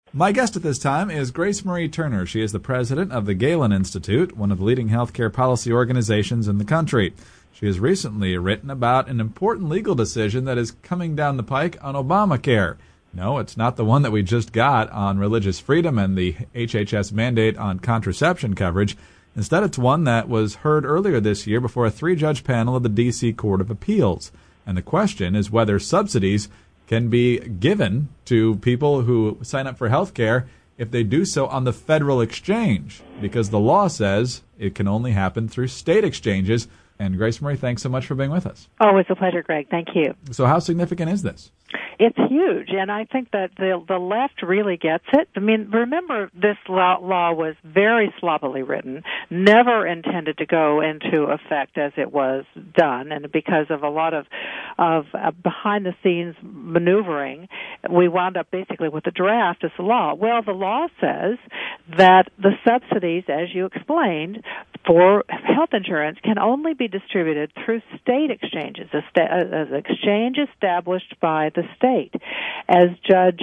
My guest at this time is Grace Marie Turner. She is the president of the Galen Institute, one of the leading healthcare policy organizations in the country. She has recently written about an important legal decision that is coming down the pike on Obamacare. No, it's not the one that we just got on religious freedom and the HHS mandate on contraception coverage. Instead, it's one that was heard earlier this year before a 3-judge panel of the D.C. Court of Appeals. And the question is whether subsidies can be given to people who sign up for health care if they do so on the federal exchange, because the law says it can only happen through state exchanges. And Grace Marie, thanks so much for being with us. Oh, it's a pleasure, Greg. Thank you. So how significant is this? It's huge, and I think that the left really gets it. I mean, remember, this law was very sloppily written, never intended to go into effect as it was done, and because of a lot of behind-the-scenes maneuvering, we wound up basically with a draft as a law. Well, the law says that the subsidies, as you explained, for health insurance can only be distributed through state exchanges, an exchange established by the state. As Judge,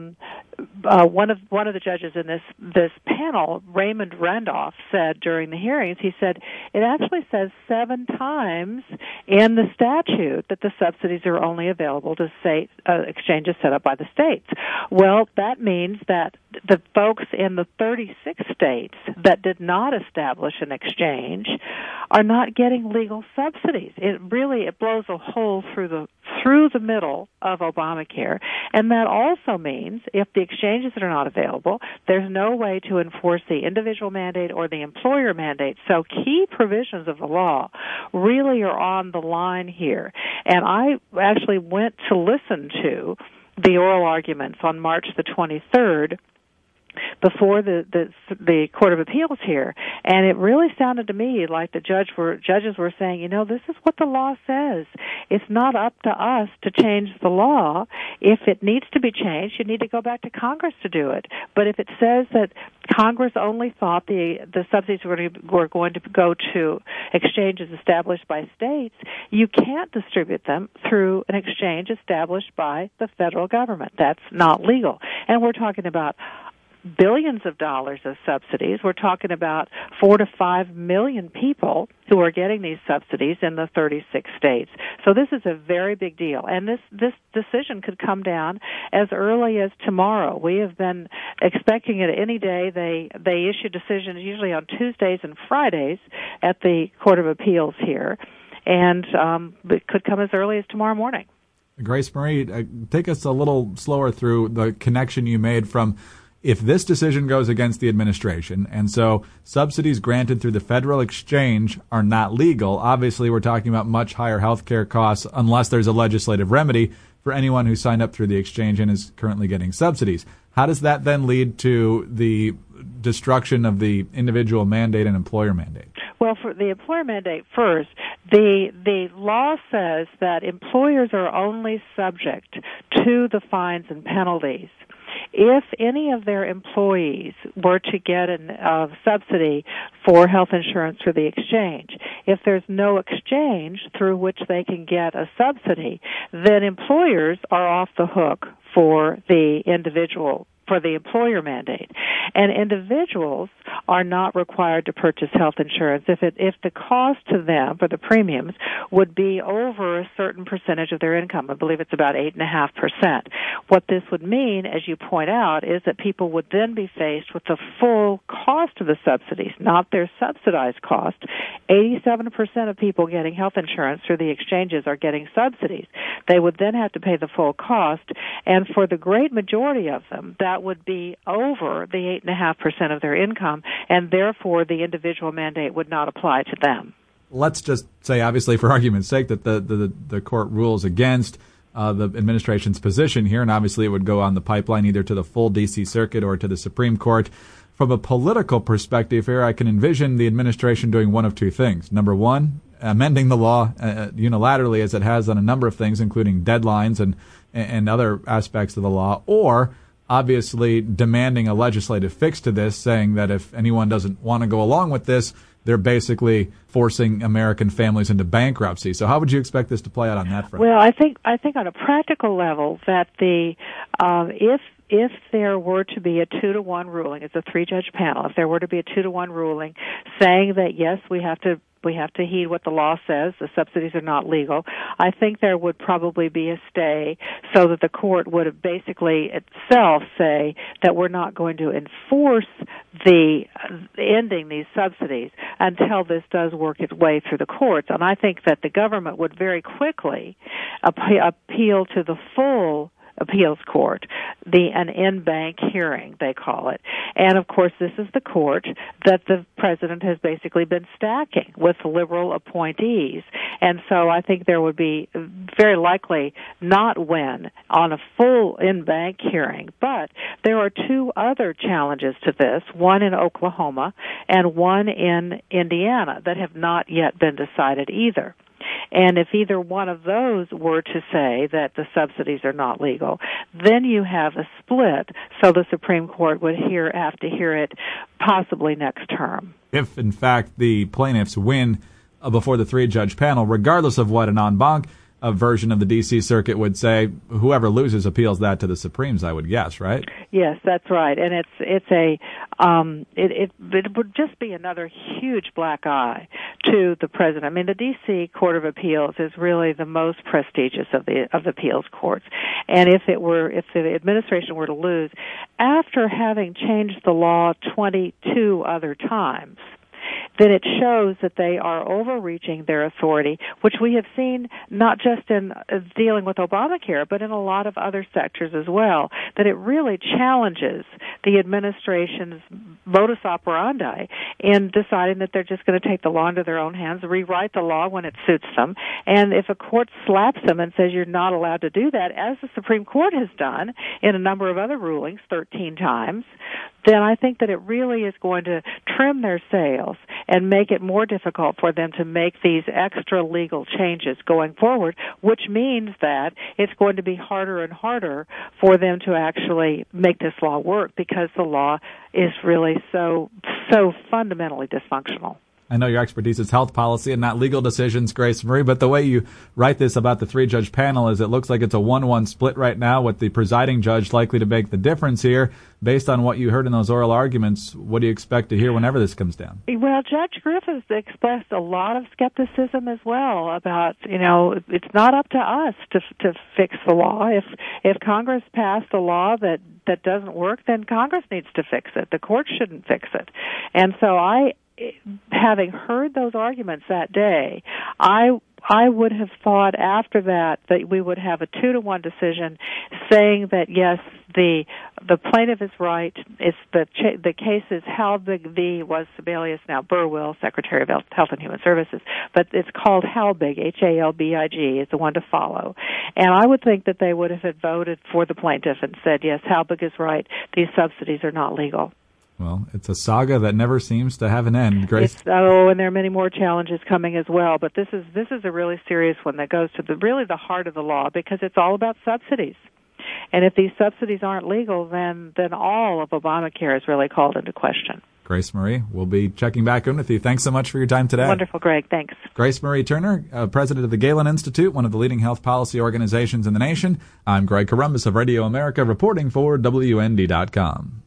one of the judges in this panel, Raymond Randolph, said during the hearings, he said it actually says 7 times in the statute that the subsidies are only available to state exchanges set up by the states. Well, that means that the folks in the 36 states that did not establish an exchange are not getting legal subsidies. It blows a hole through the middle of Obamacare, and that also means if the exchanges are not available, there's no way to enforce the individual mandate or the employer mandate. So key provisions of the law really are on the line here. And I actually went to listen to the oral arguments on March the 23rd before the Court of Appeals here, and it really sounded to me like the judges were saying, this is what the law says. It's not up to us to change the law. If it needs to be changed, you need to go back to Congress to do it. But if it says that Congress only thought the subsidies were going to go to exchanges established by states, you can't distribute them through an exchange established by the federal government. That's not legal. And we're talking about billions of dollars of subsidies. We're talking about 4 to 5 million people who are getting these subsidies in the 36 states. So this is a very big deal. And this decision could come down as early as tomorrow. We have been expecting it any day. They issue decisions usually on Tuesdays and Fridays at the Court of Appeals here. And it could come as early as tomorrow morning. Grace Marie, take us a little slower through the connection you made from if this decision goes against the administration, and so subsidies granted through the federal exchange are not legal, obviously we're talking about much higher health care costs unless there's a legislative remedy for anyone who signed up through the exchange and is currently getting subsidies. How does that then lead to the destruction of the individual mandate and employer mandate? Well, for the employer mandate first, the law says that employers are only subject to the fines and penalties if any of their employees were to get a subsidy for health insurance through the exchange. If there's no exchange through which they can get a subsidy, then employers are off the hook for the employer mandate. And individuals are not required to purchase health insurance if the cost to them for the premiums would be over a certain percentage of their income. I believe it's about 8.5%. What this would mean, as you point out, is that people would then be faced with the full cost of the subsidies, not their subsidized cost. 87% of people getting health insurance through the exchanges are getting subsidies. They would then have to pay the full cost, and for the great majority of them, that would be over the 8.5% of their income, and therefore the individual mandate would not apply to them. Let's just say, obviously, for argument's sake, that the court rules against the administration's position here, and obviously it would go on the pipeline either to the full D.C. Circuit or to the Supreme Court. From a political perspective here, I can envision the administration doing one of two things. Number one, amending the law unilaterally as it has on a number of things, including deadlines and other aspects of the law, or obviously demanding a legislative fix to this, saying that if anyone doesn't want to go along with this, they're basically forcing American families into bankruptcy. So how would you expect this to play out on that front? Well, I think on a practical level that if if there were to be a 2-to-1 ruling, it's a 3-judge panel, if there were to be a 2-to-1 ruling saying that, yes, we have to heed what the law says, the subsidies are not legal, I think there would probably be a stay so that the court would have basically itself say that we're not going to enforce the ending these subsidies until this does work its way through the courts. And I think that the government would very quickly appeal to the full appeals court, an in-bank hearing, they call it. And, of course, this is the court that the president has basically been stacking with liberal appointees. And so I think there would be very likely not win on a full in-bank hearing. But there are 2 other challenges to this, one in Oklahoma and one in Indiana, that have not yet been decided either. And if either one of those were to say that the subsidies are not legal, then you have a split, so the Supreme Court would have to hear it possibly next term. If, in fact, the plaintiffs win before the 3-judge panel, regardless of what an en banc version of the D.C. Circuit would say, whoever loses appeals that to the Supremes, I would guess, right? Yes, that's right. And it would just be another huge black eye to the president. I mean, the D.C. Court of Appeals is really the most prestigious of the appeals courts. And if the administration were to lose, after having changed the law 22 other times, then it shows that they are overreaching their authority, which we have seen not just in dealing with Obamacare, but in a lot of other sectors as well, that it really challenges the administration's modus operandi in deciding that they're just going to take the law into their own hands, rewrite the law when it suits them, and if a court slaps them and says you're not allowed to do that, as the Supreme Court has done in a number of other rulings 13 times, then I think that it really is going to trim their sails and make it more difficult for them to make these extra legal changes going forward, which means that it's going to be harder and harder for them to actually make this law work because the law is really so fundamentally dysfunctional. I know your expertise is health policy and not legal decisions, Grace Marie, but the way you write this about the 3-judge panel is it looks like it's a 1-1 split right now with the presiding judge likely to make the difference here. Based on what you heard in those oral arguments, what do you expect to hear whenever this comes down? Well, Judge Griffiths expressed a lot of skepticism as well about, it's not up to us to fix the law. If Congress passed a law that doesn't work, then Congress needs to fix it. The court shouldn't fix it. And so having heard those arguments that day, I would have thought after that we would have a 2-to-1 decision saying that yes, the plaintiff is right. It's the case is Halbig v. was Sebelius, now Burwell, Secretary of Health and Human Services, but it's called Halbig, Halbig, is the one to follow. And I would think that they would have voted for the plaintiff and said, yes, Halbig is right. These subsidies are not legal. Well, it's a saga that never seems to have an end, Grace. And there are many more challenges coming as well. But this is a really serious one that goes to the heart of the law because it's all about subsidies. And if these subsidies aren't legal, then all of Obamacare is really called into question. Grace Marie, we'll be checking back in with you. Thanks so much for your time today. Wonderful, Greg. Thanks. Grace Marie Turner, president of the Galen Institute, one of the leading health policy organizations in the nation. I'm Greg Columbus of Radio America, reporting for WND.com.